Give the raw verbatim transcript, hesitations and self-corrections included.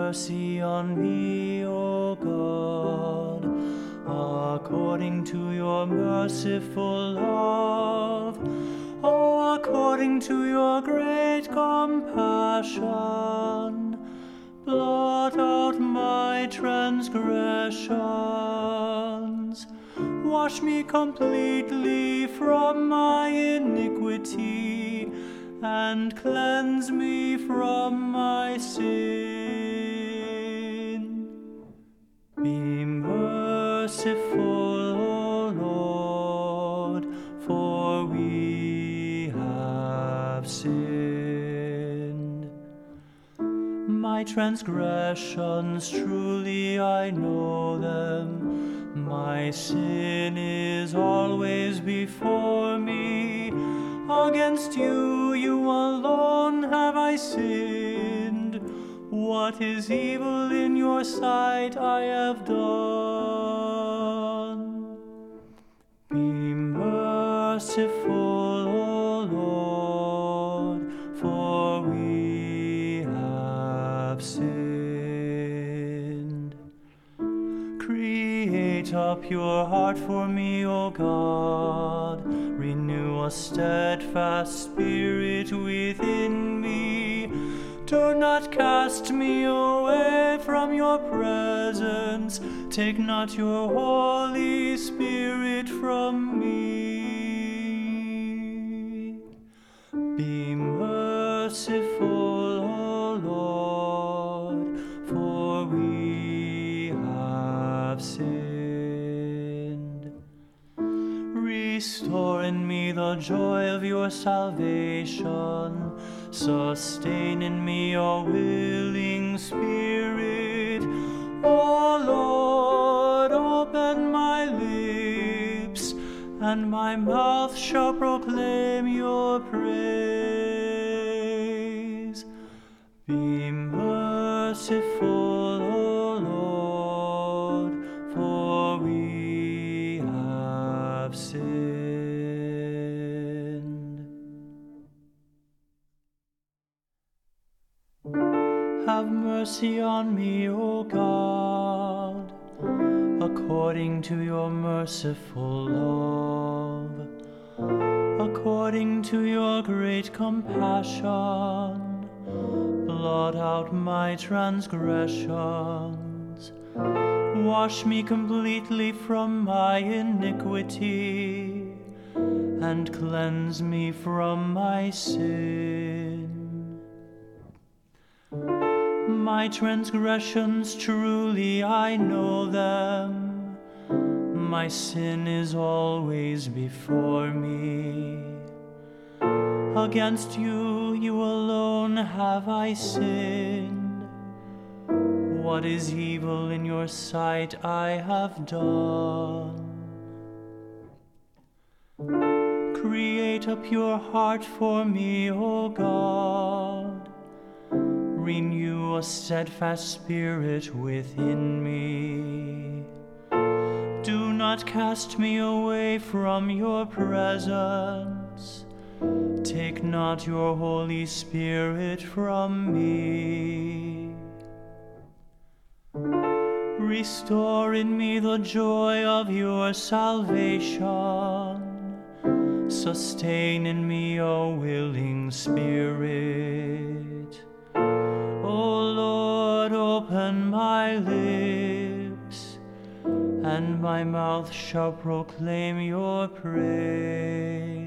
mercy on me, O God, according to your merciful love. Oh, according to your great compassion, blot out my transgressions. Wash me completely from my iniquity, and cleanse me from my sin. Be merciful, O Lord, for we have sinned. My transgressions, truly I know them. My sin is always before me. Against you, you alone have I sinned. What is evil in your sight I have done. Be merciful, O Lord, for we have sinned. Create up your heart for me, O God. Renew a steadfast spirit within me. Do not cast me away from your presence. Take not your Holy Spirit from me. Be merciful, O Lord, for we have sinned. Restore in me the joy of your salvation. Sustain in me your willing spirit. O Lord, open my lips, and my mouth shall proclaim your praise. Be merciful, O Lord, for we have sinned. Have mercy on me, O God, according to your merciful love. According to your great compassion, blot out my transgressions. Wash me completely from my iniquity, and cleanse me from my sin. My transgressions, truly I know them. My sin is always before me. Against you, you alone have I sinned. What is evil in your sight I have done. Create a pure heart for me, O God. Renew a steadfast spirit within me. Do not cast me away from your presence. Take not your Holy Spirit from me. Restore in me the joy of your salvation. Sustain in me a willing spirit. O Lord, open my lips, and my mouth shall proclaim your praise.